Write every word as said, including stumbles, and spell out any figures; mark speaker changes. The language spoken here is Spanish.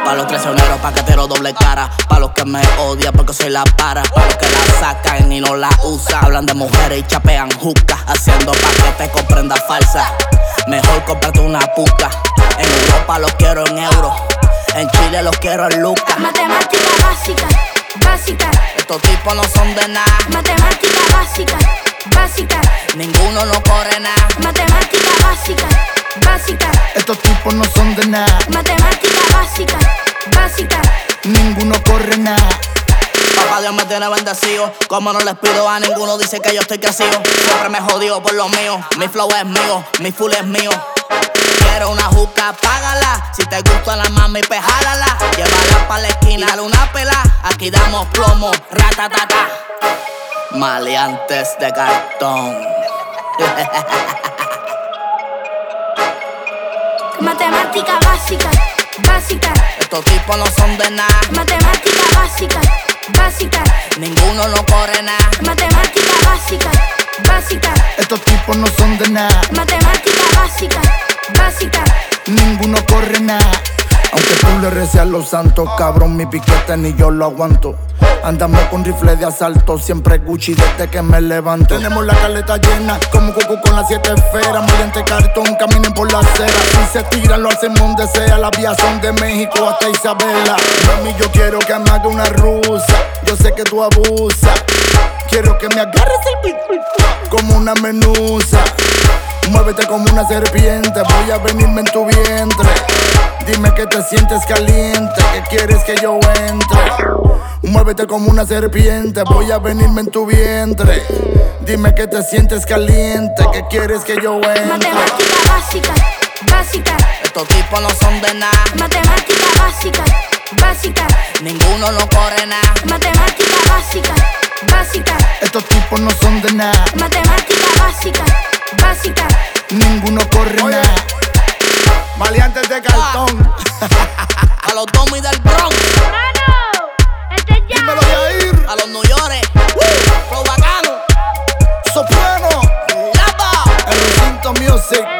Speaker 1: Pa' los traicioneros, paqueteros, doble cara. Pa' los que me odian porque soy la para. Pa' los que la sacan y no la usan. Hablan de mujeres y chapean juca, haciendo pa' que te comprenda falsa. Mejor cómprate una puca. En Europa los quiero en euros, en Chile los quiero en lucas.
Speaker 2: Matemática básica, básica.
Speaker 1: Estos tipos no son de nada.
Speaker 2: Matemática básica, básica.
Speaker 1: Ninguno no corre nada.
Speaker 2: Matemática básica, básica.
Speaker 3: Estos tipos no son de nada.
Speaker 2: Matemática básica, básica.
Speaker 3: Ninguno corre nada.
Speaker 1: Papá Dios me tiene bendecido. Como no les pido a ninguno, dice que yo estoy crecido. Siempre me jodido por lo mío. Mi flow es mío, mi full es mío. Quiero una juca, págala. Si te gusta la mami, pues jálala. Llévala pa' la esquina, dale una pela. Aquí damos plomo, ratatata. Maleantes de cartón.
Speaker 2: Matemática básica, básica.
Speaker 1: Estos tipos no son de nada.
Speaker 2: Matemática básica, básica.
Speaker 1: Ninguno no corre nada.
Speaker 2: Matemática básica, básica.
Speaker 3: Estos tipos no son de nada.
Speaker 2: Matemática básica, básica.
Speaker 3: Ninguno corre nada. Aunque tú le reces a los santos, cabrón, mi piquete ni yo lo aguanto. Andamos con rifle de asalto, siempre Gucci desde que me levanto. Tenemos la caleta llena, como Goku con las siete esferas. Maleante cartón, caminen por la acera. Si se tiran, lo hacemos donde sea. Las vías son de México hasta Isabela. Mami, yo quiero que me haga una rusa. Yo sé que tú abusas. Quiero que me agarres el beat como una menusa. Muévete como una serpiente, voy a venirme en tu vientre. Dime que te sientes caliente, que quieres que yo entre. Muévete como una serpiente, voy a venirme en tu vientre. Dime que te sientes caliente, que quieres que yo entre.
Speaker 2: Matemática básica, básica.
Speaker 1: Estos tipos no son de nada.
Speaker 2: Matemática básica, básica.
Speaker 1: Ninguno no corre nada.
Speaker 2: Matemática básica, básica.
Speaker 3: Estos tipos no son de nada.
Speaker 2: Matemática básica, básica.
Speaker 3: Ninguno corre
Speaker 4: Oye.
Speaker 3: nada.
Speaker 4: Maleantes de cartón.
Speaker 1: A los Tommy del Bronx,
Speaker 2: ¡Mano! ¡Este es ya!
Speaker 4: Dímelo, Yair.
Speaker 1: a los New York, Flow bacano,
Speaker 3: Soprano,
Speaker 1: Lapa.
Speaker 3: el recinto music.